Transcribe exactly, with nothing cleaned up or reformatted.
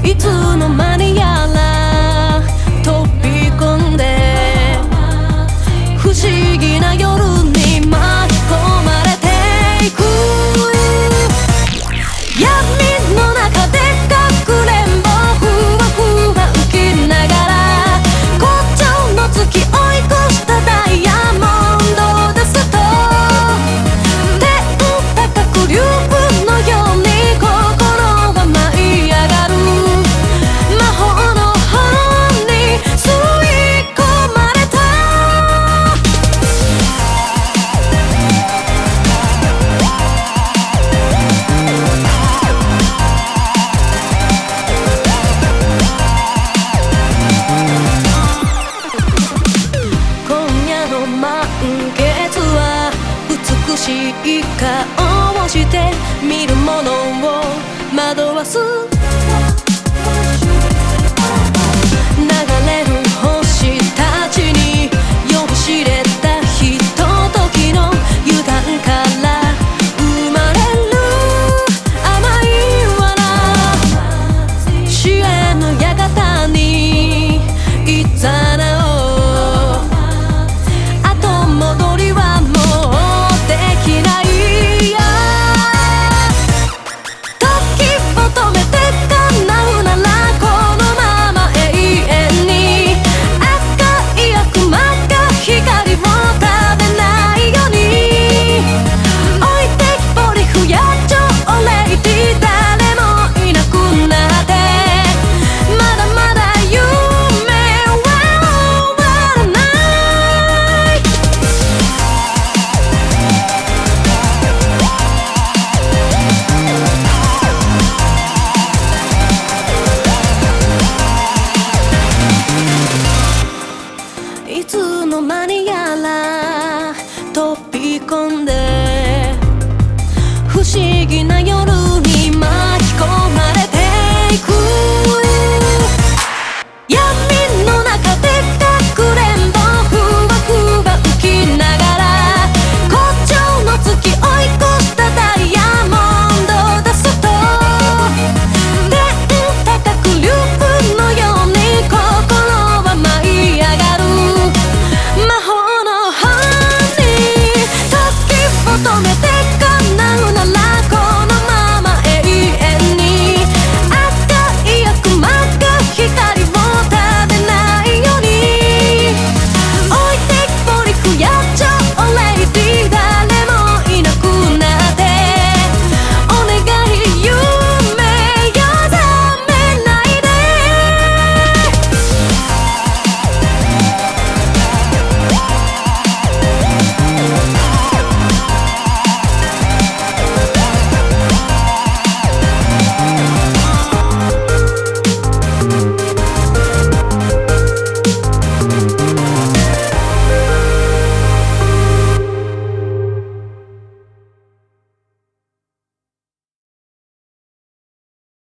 いつの間にやら飛び込んで不思議な夜に巻き込まれていく闇の中でかくれんぼふわふわ浮きながら骨頂の月追い越したダイヤモンドですと天高く竜のように心は舞い上がる魔法の本に吸い込まれた今夜の満月は美しい顔をして見る